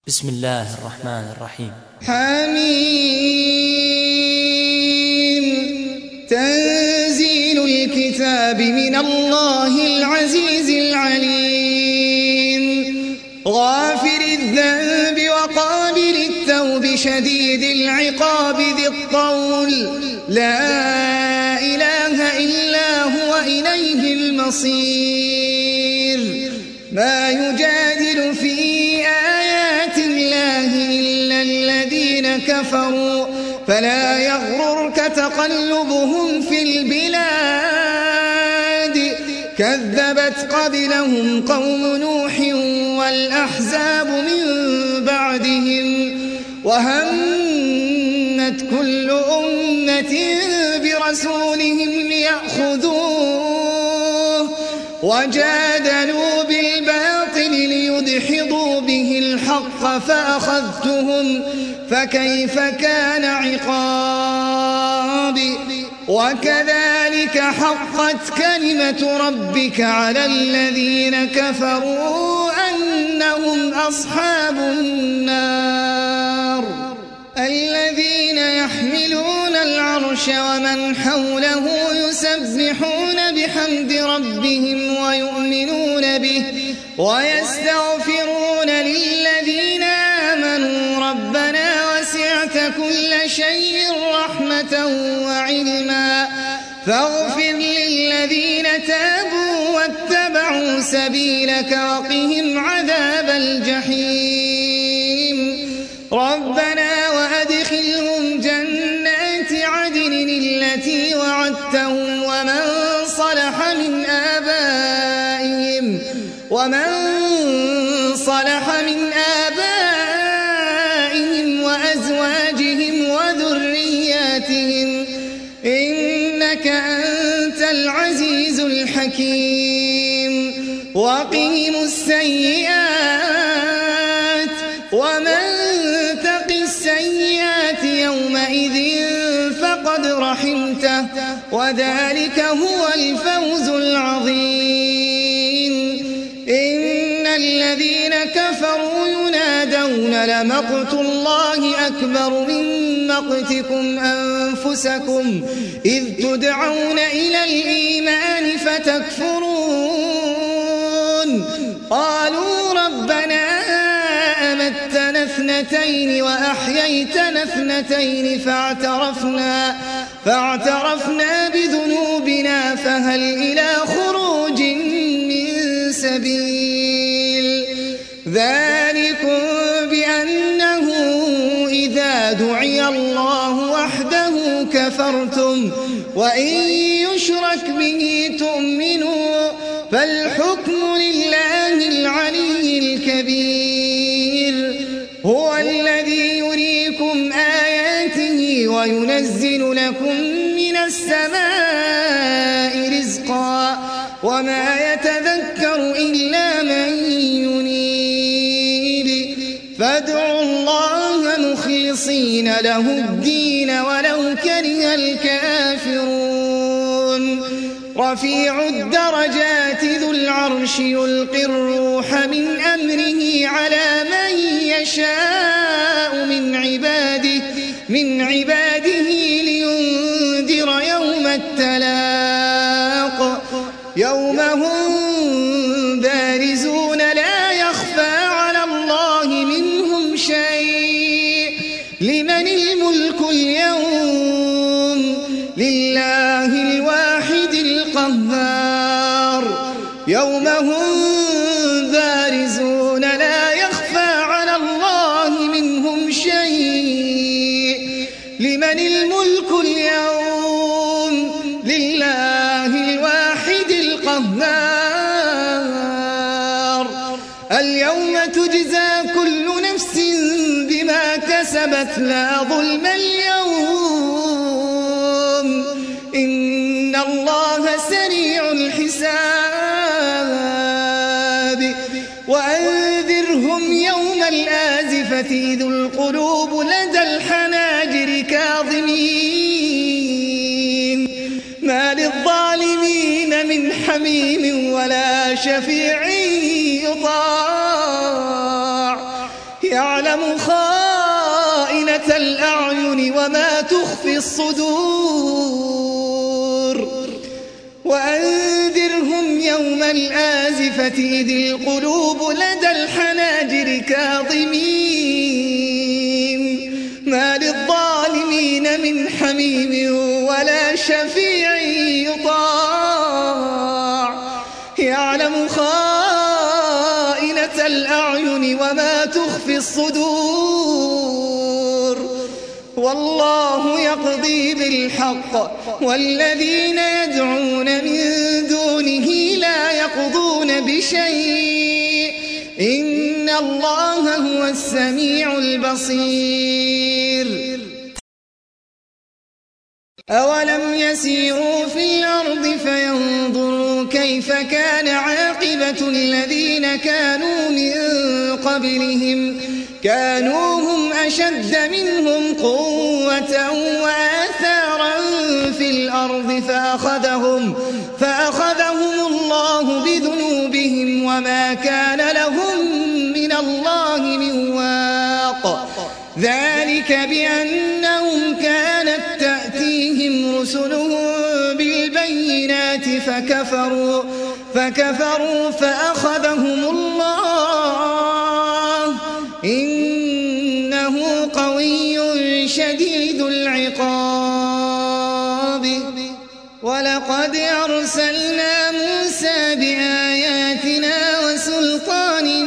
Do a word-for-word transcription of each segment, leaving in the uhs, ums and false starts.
بسم الله الرحمن الرحيم. حميم. تنزيل الكتاب من الله العزيز العليم، غافر الذنب وقابل التوب شديد العقاب ذي الطول، لا إله إلا هو إليه المصير. ما يجادل في آيات الله إلا الذين كفروا، فلا يغررك تقلبهم في البلاد. كذبت قبلهم قوم نوح والأحزاب من بعدهم، وهمت كل أمة برسولهم ليأخذوه، وجادلوا بالباطل ليدحضوا به الحق فأخذتهم، فكيف كان عقابي. وكذلك حقت كلمة ربك على الذين كفروا أنهم أصحاب النار. الذين يحملون العرش ومن حوله يسبحون بحمد ربهم ويؤمنون به ويستغفرون للذين آمنوا ربنا وسعت كل شيء رحمة وعلما فاغفر للذين تابوا واتبعوا سبيلك وقهم عذاب الجحيم. ربنا وأدخلهم جنات عدن التي وعدتهم ومن صلح من آبائهم ومن صلح من آبائهم وأزواجهم وذرياتهم إنك أنت العزيز الحكيم. وقهم السيئات ومن تق السيئات يومئذ فقد رحمته وذلك هو الفوز العظيم. إن الذين كفروا ينادون لمقت الله أكبر من مقتكم أنفسكم إذ تدعون إلى الإيمان فتكفرون. قالوا ربنا أمتنا اثنتين وأحييتنا اثنتين فاعترفنا, فاعترفنا بذنوبنا فهل إلى خروج من سبيل. ذلكم بأنه إذا دعي الله وحده كفرتم وإن يشرك به تؤمنوا فالحكم لله العلي الكبير. هو الذي يريكم آياته وينزل لكم من السماء رزقا وما يتذكر إلا من ينيب. فادعوا الله مخلصين له الدين ولو كره الكافرون. رفيع الدرجات ذو العرش يلقي الروح من أمره على من يشاء من عباده من عباده لينذر يوم التلاق يوم هم بارزون لا يخفى على الله منهم شيء. لمن الملك اليوم؟ لله الواحد القهار. يوم هم بارزون لا يخفى على الله منهم شيء. لمن الملك اليوم؟ لله الواحد القهار. اليوم تجزى كل نفس بما كسبت لا ظلم اليوم إن الله سريع الحساب. وأنذرهم يوم الآزفة إذ القلوب لدى الحناجر كاظمين ما للظالمين من حميم ولا شفيع يطاع يعلم خائنة الأعين وما تخفي الصدور وأنذرهم يوم الآزفة إذ القلوب لدى الحناجر كاظمين ما للظالمين من حميم ولا شفيع يطاع يعلم خائنة الأعين وما تخفي الصدور والله يقضي بالحق والذين يدعون من دونه لا يقضون بشيء إن الله هو السميع البصير أولم يسيروا في الأرض فينظروا كيف كان عاقبة الذين كانوا من قبلهم كانوا هم أشد منهم قوة وآثارا في الأرض فأخذهم, فأخذهم الله بذنوبهم وما كان لهم من الله من واق ذلك بأنهم كانت تأتيهم رسلهم بالبينات فكفروا, فكفروا فأخذهم الله إنه قوي شديد العقاب ولقد أرسلنا موسى بآياتنا وسلطان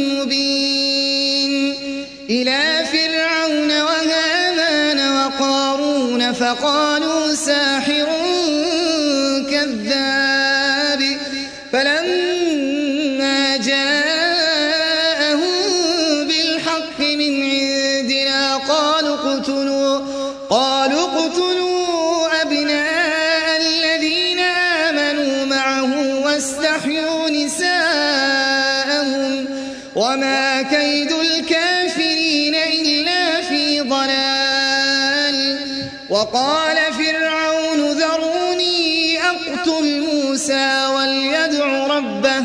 مبين إلى فرعون وهامان وقارون فقالوا ساحر كذاب فلما جاءهم بالحق من عندنا قالوا اقتلوا قالوا اقتلوا أبناء الذين آمنوا معه واستحيوا نساءهم وما كيد الكافرين إلا في ضلال وقال فرعون ذروني أقتل موسى وليدع ربه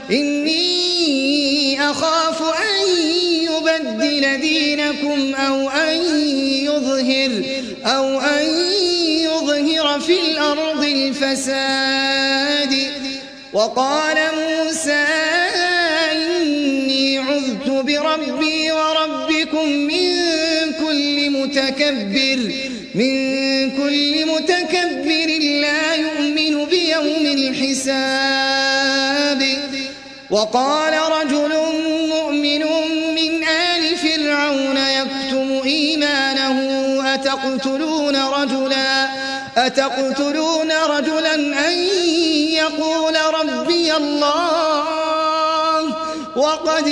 إني أخاف أن يبدل دينكم أو أن يظهر, أو أن يظهر في الأرض الفساد وقال موسى إني عذت بربي وربكم من كل متكبر من كل متكبر لا يؤمن بيوم الحساب وقال رجل مؤمن من آل فرعون يكتم إيمانه أتقتلون رجلا أتقتلون رجلا أن يقول ربي الله وقد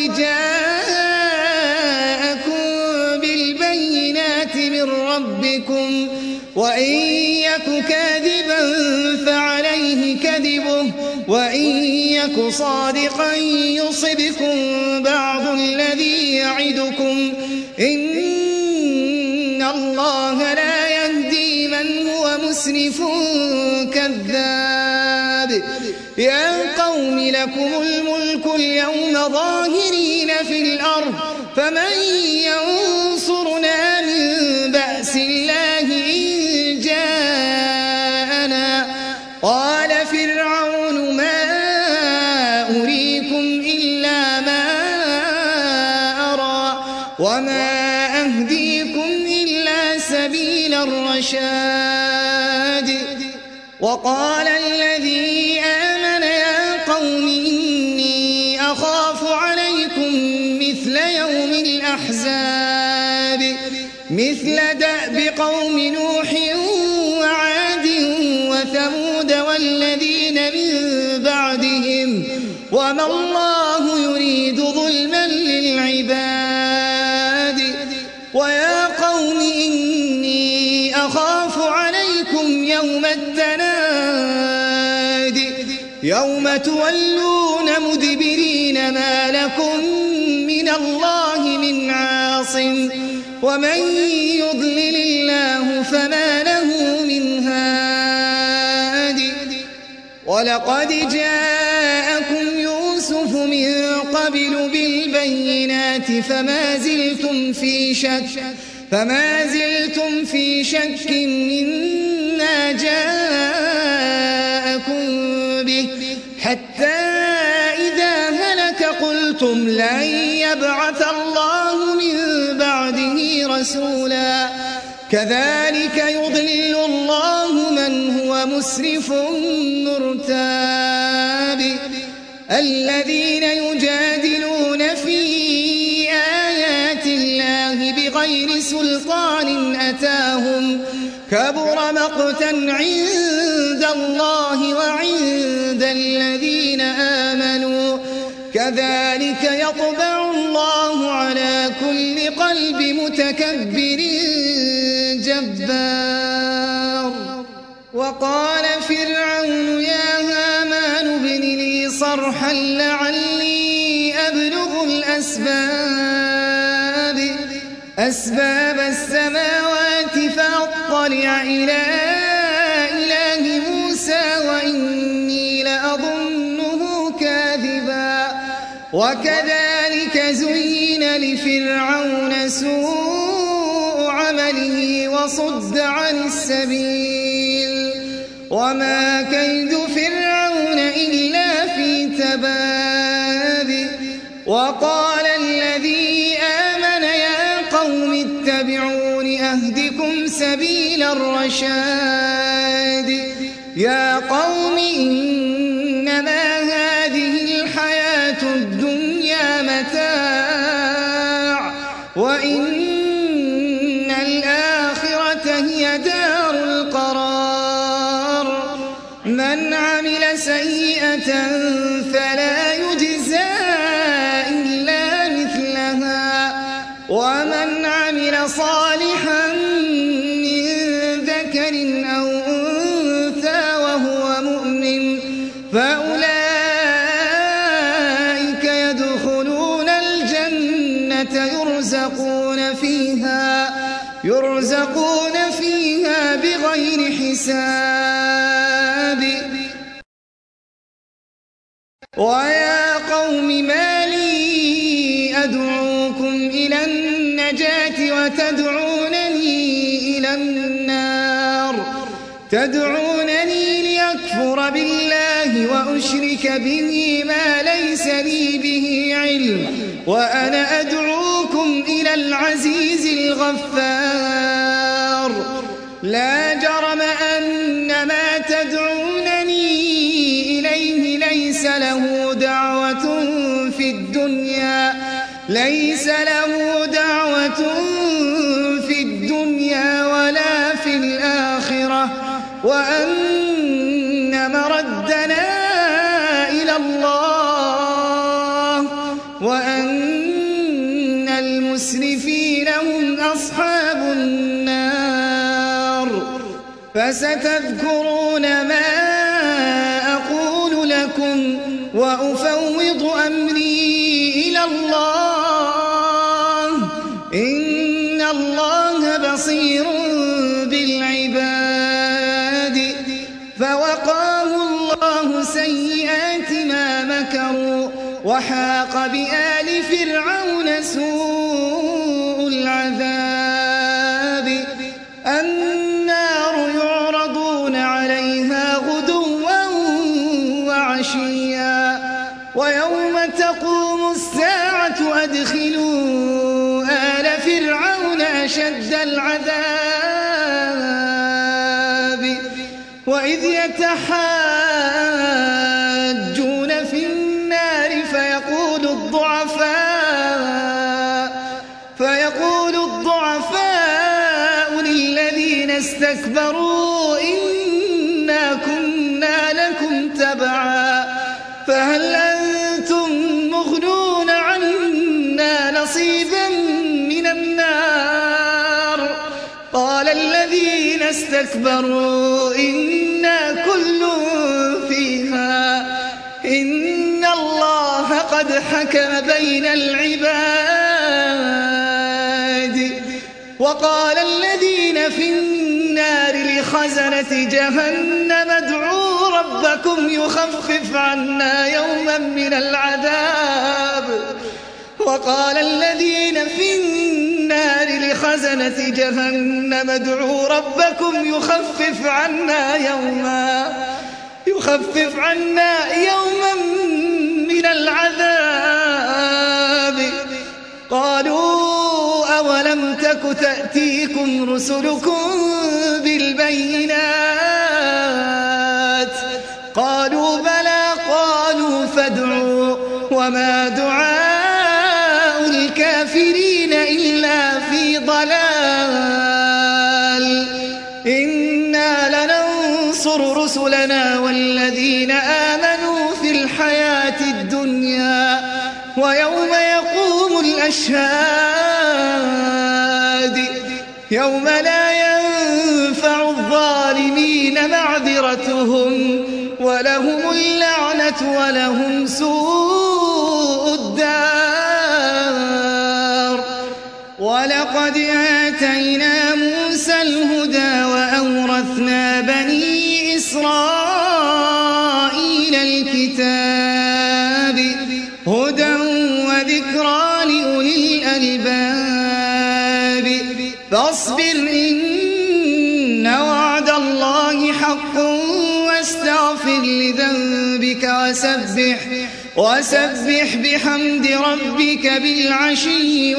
جاءكم بالبينات من ربكم وإن يك كاذبا فعليه كذبه وإن يك صادقا يصبكم بعض الذي يعدكم إن الله لا يهدي من هو مسرف كذاب يا قوم لكم الملك اليوم ظاهرين في الأرض فمن ينصرنا من بأس الله إن جاءنا قال فرعون ما أريكم إلا ما أرى وما أهديكم إلا سبيل الرشاد وقال الذي آمن يا قوم إني أخاف عليكم مثل يوم الأحزاب مثل دأب قوم نوح وعاد وثمود والذين من بعدهم وما الله يريد ظلما للعباد ويا قوم إني أخاف عليكم يوم التناد يوم تولون مدبرين ما لكم من الله من عاصم ومن يضلل الله فما له من هاد ولقد جاءكم يوسف من قبل قبل بالبينات فما زلتم في شك فما زلتم في شك مما جاءكم به حتى إذا هلك قلتم لن يبعث الله من بعده رسولا كذلك يضلل الله من هو مسرف مرتاب الذين يجادلون في آيات الله بغير سلطان أتاهم كبر مقتا عند الله وعند الذين آمنوا كذلك يطبع الله على كل قلب متكبر جبار وقال فرعون يا هامان ابن لي صرحا لعلي أبلغ الأسباب أسباب السماوات فأطلع إلى إله موسى وإني لأظنه كاذبا وكذلك زين لفرعون سوء عمله وصد عن السبيل وما كيد فرعون إلا في تباب وقال الذي آمن يا قوم اتبعون أهدكم سبيل الرشاد يا قوم إنما هذه الحياة الدنيا متاع وإن الآخرة هي دار القرار من عمل سيئة فلا يجزى إلا مثلها ومن عمل صالحا من ذكر أو أنثى وهو مؤمن فأولئك يدخلون الجنة يرزقون فيها يرزقون فيها بغير حساب ويا قوم ما لي أدعوكم إلى النجاة وتدعونني إلى النار تدعونني ليكفر بالله وأشرك به ما ليس لي به علم وأنا أدعوكم إلى العزيز الغفار لا جرم أن ما تدعونني إليه ليس له دعوة في الدنيا ليس له دعوة في الدنيا ولا في الآخرة وأن مردنا إلى الله وأن المسرفين هم أصحاب النار فستذكرون ما أقول لكم وأفوض أمري إلى الله إن الله بصير بالعباد فوقاه الله سيئات ما مكروا وحاق بآل فرعون سوء العذاب النار يعرضون عليها غدوا وعشيا ويوم تقوم الساعة أدخلوا آل فرعون أشد العذاب وإذ يتحاجون في النار فيقول الضعفاء فيقول الضعفاء للذين استكبروا إنا كنا لكم تبعا فهل أنتم مغنون عنا نصيبا من النار قال الذين استكبروا إنا كل فيها إن الله قد حكم بين العباد وقال الذين في النار لخزنة جهنم ادعوا ربكم ربكم يخفف عنا يوما من العذاب وقال الذين في النار لخزنة جهنم ادعوا ربكم يخفف عنا يوما يخفف عنا يوما من العذاب قالوا أولم تك تأتيكم رسلكم بالبينات قالوا بلى قالوا فادعوا وما دعاء الكافرين إلا في ضلال إنا لننصر رسلنا والذين آمنوا في الحياة الدنيا ويوم يقوم الأشهاد يوم لا ينفع الظالمين معذرتهم ولهم اللعنة ولهم سوء الدار ولقد آتينا موسى الهدى وأورثنا بني إسرائيل الكتاب هدى وذكرى لأولي الألباب فاصبر إن وعد الله حق واستغفر لذنبك وسبح وسبح بحمد ربك بالعشي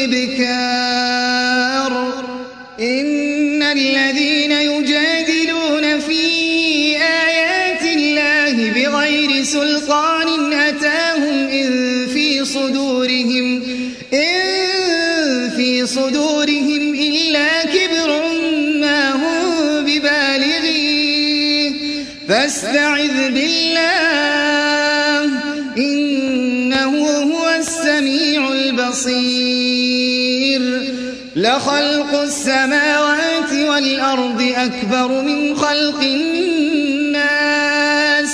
والإبكار إن الذين يجادلون في آيات الله بغير سلطان أتاهم إن في صدورهم إن في صدورهم إلا كبر ما هم ببالغيه فاستعذ بالله إنه هو السميع البصير لخلق السماوات والأرض أكبر من خلق الناس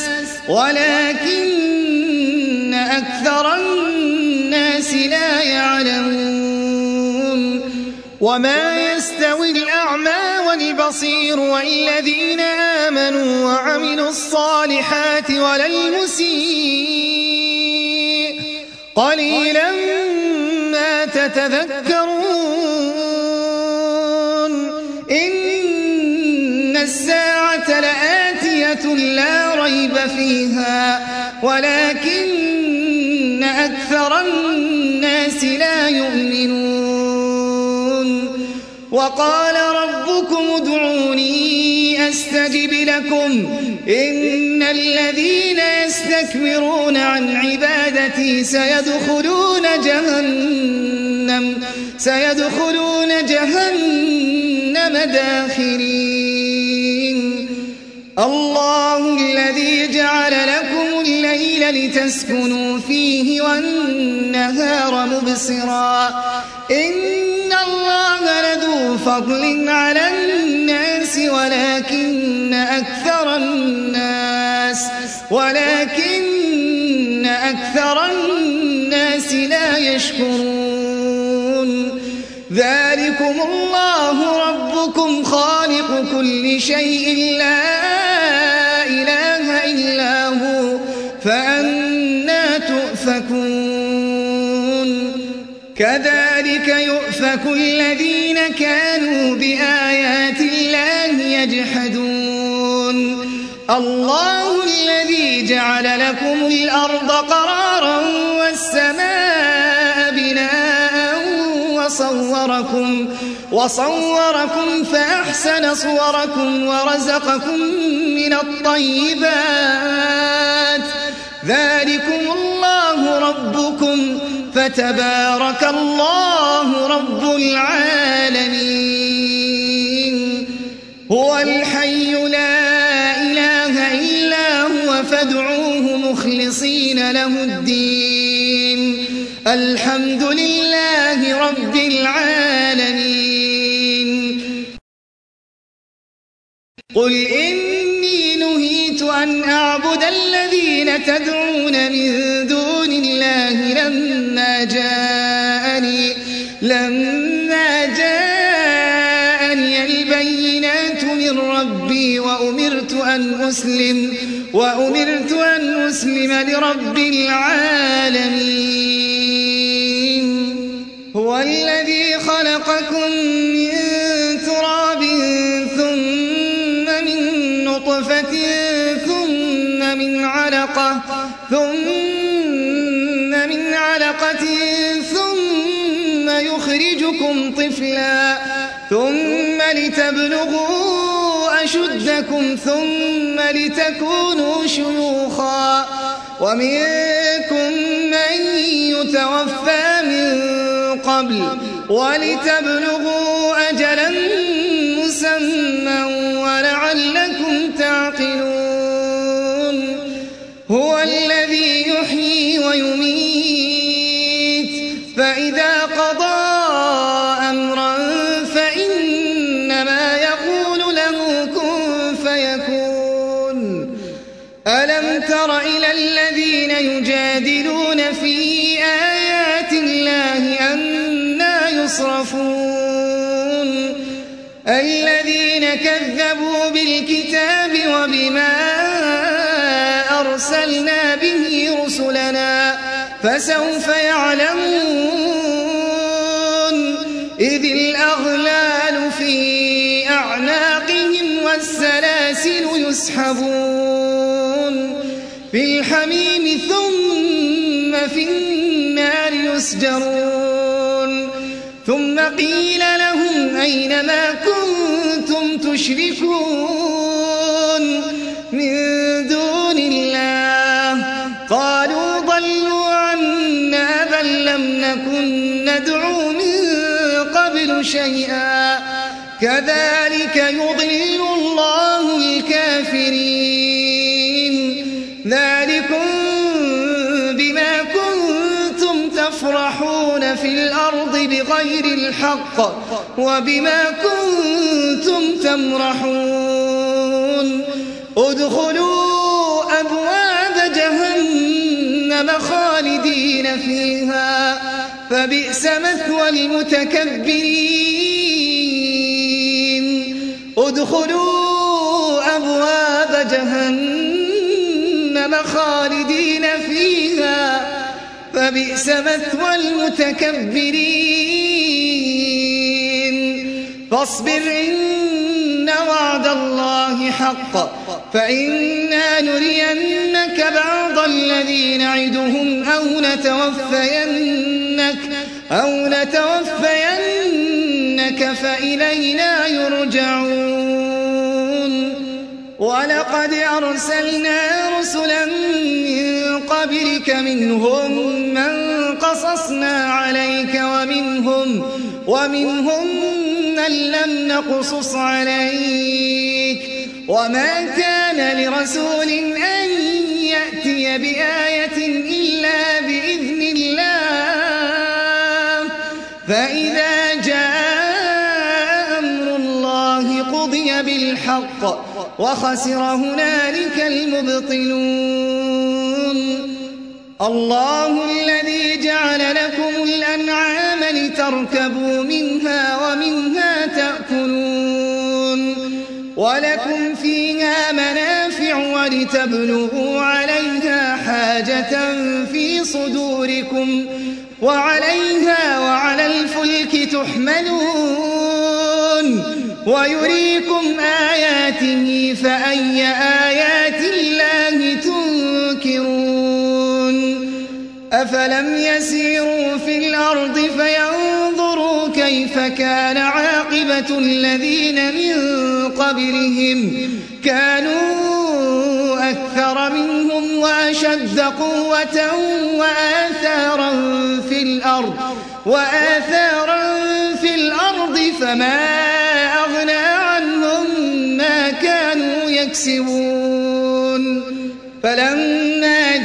ولكن أكثر الناس لا يعلمون وما يستوي الأعمى والبصير والذين آمنوا وعملوا الصالحات ولا المسيء قليلا ما تتذكرون إن الساعة لآتية لا ريب فيها ولكن أكثر الناس لا يؤمنون وقال ربكم ادعوني أستجب لكم إن الذين يستكبرون عن عبادتي سيدخلون جهنم سيدخلون جهنم داخرين الله الذي جعل لكم الليل لتسكنوا فيه والنهار مبصرا إن الله لذو فضل على الناس ولكن أكثر الناس ولكن أكثر الناس لا يشكرون ذلكم الله ربكم خالق كل شيء لا إله إلا هو فأنى تؤفكون كذلك يؤفك الذين كانوا بآيات الله يجحدون الله الذي جعل لكم الأرض قرارا والسماء بناء وصوركم وصوركم فأحسن صوركم ورزقكم من الطيبات ذلكم الله ربكم فتبارك الله رب العالمين هو الحي لا إله إلا هو فادعوه مخلصين له الدين الحمد لله رب العالمين قل إني نهيت أن أعبد الذين تدعون من دون الله لما جاءني لما جاءني البينات من ربي وأمرت أن أسلم وأمرت أن أسلم لرب العالمين هو الذي خلقكم من تراب ثم من نطفة ثم من علقة ثم من علقة ثم يخرجكم طفلا ثم لتبلغوا أشدكم ثم لتكونوا شيوخا ومنكم من يتوفى من قبل ولتبلغوا أجلا مسمى ولعلكم تعقلون هو الذي يحيي ويميت فإذا قضى أمرا فإنما يقول له كن فيكون ألم تر إلى الذين يجادلون في آيات الله أنى يصرفون الذين كذبوا بالكتاب وبما أرسلنا به رسلنا فسوف يعلمون إذ الأغلال في أعناقهم والسلاسل يسحبون في الحميم ثم في النار يسجرون ثم قيل لهم أين ما كنتم تشركون من دون الله قالوا ضلوا عنا بل لم نكن ندعو من قبل شيئا كذلك يضل الله الكافرين ذلكم بما كنتم تفرحون في الأرض بغير الحق وبما كنتم تمرحون ادخلوا أبواب جهنم خالدين فيها فبئس مثوى المتكبرين ادخلوا أبواب جهنم خالدين فيها فبئس مثوى المتكبرين فاصبر إن وعد الله حق فإنا نرينك بعض الذي نعدهم أو نتوفينك أو نتوفينك فإلينا يرجعون ولقد أرسلنا رسلا من قبلك منهم من قصصنا عليك ومنهم ومنهم من لم نقصص عليك وما كان لرسول أن يأتي بآية إلا بإذن الله فإذا جاء أمر الله قضي بالحق وخسر هنالك المبطلون الله الذي جعل لكم الأنعام لتركبوا منها ومنها تأكلون ولكم فيها منافع ولتبلغوا عليها حاجة في صدوركم وعليها وعلى الفلك تحملون ويريكم آياته فأي آيات الله تنكرون أفلم يسيروا في الأرض فينظروا كيف كان عاقبة الذين من قبلهم كانوا أكثر منهم وأشد قوة وآثارا في الأرض وآثارا في الأرض فما أغنى عنهم ما كانوا يكسبون فلما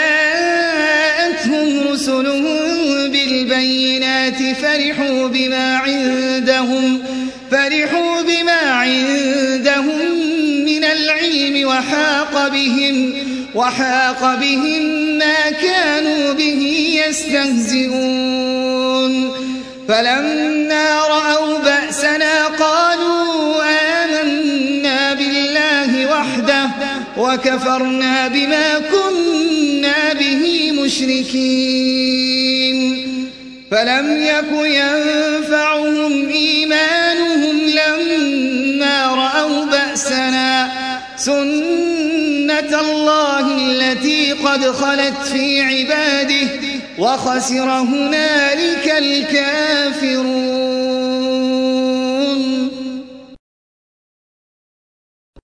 جاءتهم رسلهم بالبينات فرحوا بما عندهم فرحوا بما عندهم من العلم وحاق بهم وحاق بهم ما كانوا به يستهزئون فلما رأوا بأسنا قالوا آمنا بالله وحده وكفرنا بما كنا به مشركين فلم يك ينفعهم إيمانهم لما رأوا بأسنا سنة الله التي قد خلت في عباده وخسر هنالك الكافرون.